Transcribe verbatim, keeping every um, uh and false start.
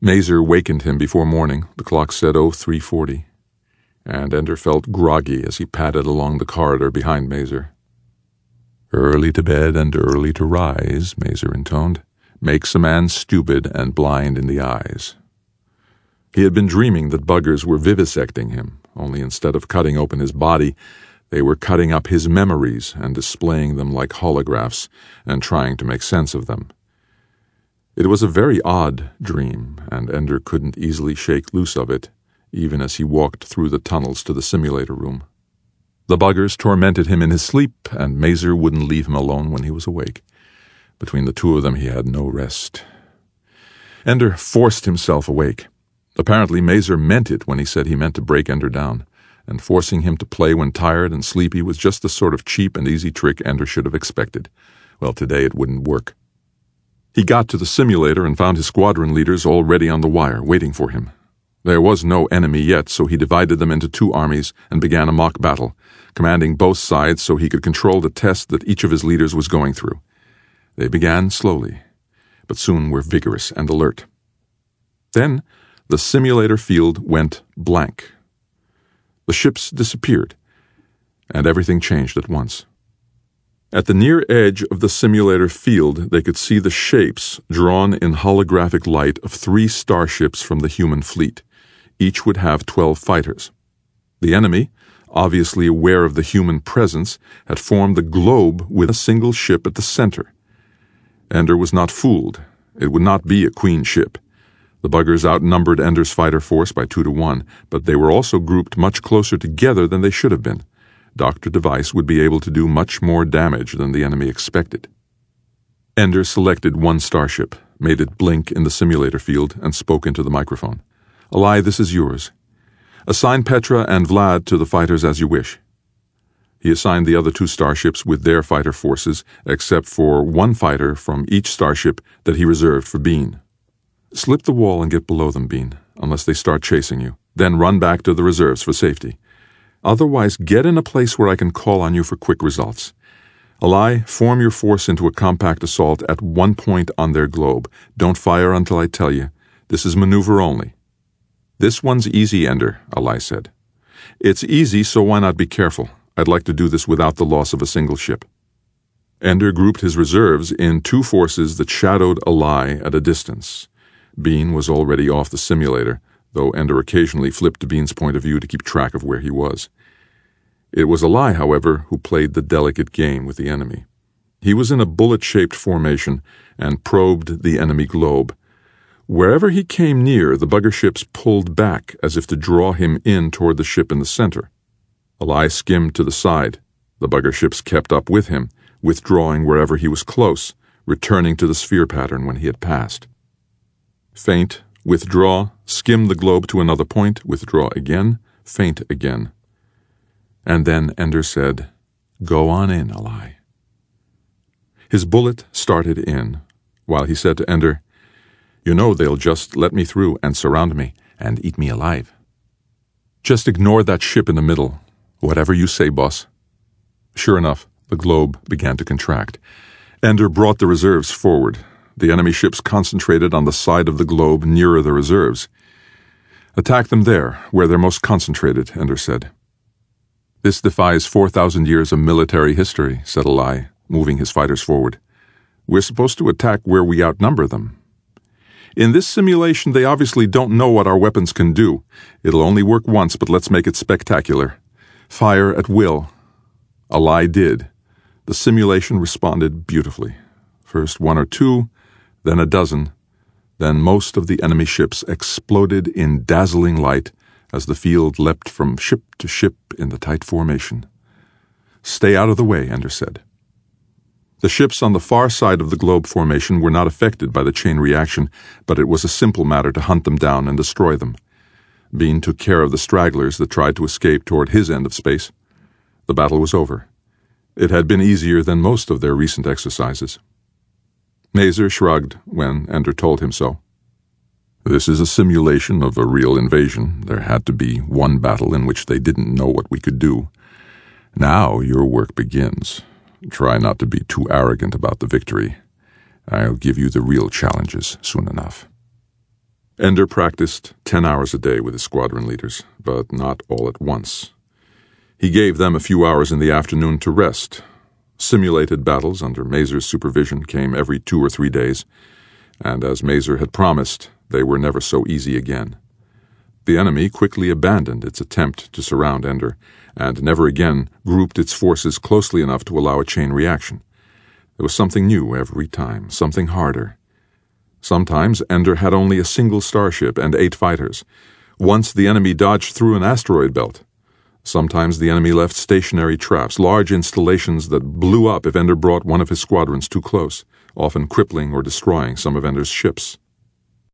Mazer wakened him before morning. The clock said oh three forty, and Ender felt groggy as he padded along the corridor behind Mazer. "Early to bed and early to rise," Mazer intoned, "makes a man stupid and blind in the eyes." He had been dreaming that buggers were vivisecting him, only instead of cutting open his body, they were cutting up his memories and displaying them like holographs and trying to make sense of them. It was a very odd dream, and Ender couldn't easily shake loose of it, even as he walked through the tunnels to the simulator room. The buggers tormented him in his sleep, and Mazer wouldn't leave him alone when he was awake. Between the two of them he had no rest. Ender forced himself awake. Apparently Mazer meant it when he said he meant to break Ender down, and forcing him to play when tired and sleepy was just the sort of cheap and easy trick Ender should have expected. Well, today it wouldn't work. He got to the simulator and found his squadron leaders already on the wire, waiting for him. There was no enemy yet, so he divided them into two armies and began a mock battle, commanding both sides so he could control the test that each of his leaders was going through. They began slowly, but soon were vigorous and alert. Then the simulator field went blank. The ships disappeared, and everything changed at once. At the near edge of the simulator field, they could see the shapes drawn in holographic light of three starships from the human fleet. Each would have twelve fighters. The enemy, obviously aware of the human presence, had formed the globe with a single ship at the center. Ender was not fooled. It would not be a queen ship. The buggers outnumbered Ender's fighter force by two to one, but they were also grouped much closer together than they should have been. Doctor Device would be able to do much more damage than the enemy expected. Ender selected one starship, made it blink in the simulator field, and spoke into the microphone. "Alai, this is yours. Assign Petra and Vlad to the fighters as you wish." He assigned the other two starships with their fighter forces, except for one fighter from each starship that he reserved for Bean. "Slip the wall and get below them, Bean, unless they start chasing you. Then run back to the reserves for safety. Otherwise, get in a place where I can call on you for quick results. Alai, form your force into a compact assault at one point on their globe. Don't fire until I tell you. This is maneuver only." "This one's easy, Ender," Alai said. "It's easy, so why not be careful? I'd like to do this without the loss of a single ship." Ender grouped his reserves in two forces that shadowed Alai at a distance. Bean was already off the simulator, though Ender occasionally flipped to Bean's point of view to keep track of where he was. It was Alai, however, who played the delicate game with the enemy. He was in a bullet-shaped formation and probed the enemy globe. Wherever he came near, the bugger ships pulled back as if to draw him in toward the ship in the center. Alai skimmed to the side. The bugger ships kept up with him, withdrawing wherever he was close, returning to the sphere pattern when he had passed. Feint, withdraw, skim the globe to another point, withdraw again, feint again. And then Ender said, "Go on in, Alai." His bullet started in, while he said to Ender, "You know they'll just let me through and surround me and eat me alive. Just ignore that ship in the middle. Whatever you say, boss." Sure enough, the globe began to contract. Ender brought the reserves forward. The enemy ships concentrated on the side of the globe nearer the reserves. "Attack them there, where they're most concentrated," Ender said. "This defies four thousand years of military history," said Alai, moving his fighters forward. "We're supposed to attack where we outnumber them. In this simulation, they obviously don't know what our weapons can do. It'll only work once, but let's make it spectacular. Fire at will." Alai did. The simulation responded beautifully. First one or two, then a dozen, then most of the enemy ships exploded in dazzling light as the field leapt from ship to ship in the tight formation. "Stay out of the way," Ender said. The ships on the far side of the globe formation were not affected by the chain reaction, but it was a simple matter to hunt them down and destroy them. Bean took care of the stragglers that tried to escape toward his end of space. The battle was over. It had been easier than most of their recent exercises. Mazer shrugged when Ender told him so. "This is a simulation of a real invasion. There had to be one battle in which they didn't know what we could do. Now your work begins. Try not to be too arrogant about the victory. I'll give you the real challenges soon enough." Ender practiced ten hours a day with his squadron leaders, but not all at once. He gave them a few hours in the afternoon to rest. Simulated battles under Mazer's supervision came every two or three days, and as Mazer had promised, they were never so easy again. The enemy quickly abandoned its attempt to surround Ender, and never again grouped its forces closely enough to allow a chain reaction. There was something new every time, something harder. Sometimes Ender had only a single starship and eight fighters. Once the enemy dodged through an asteroid belt. Sometimes the enemy left stationary traps, large installations that blew up if Ender brought one of his squadrons too close, often crippling or destroying some of Ender's ships.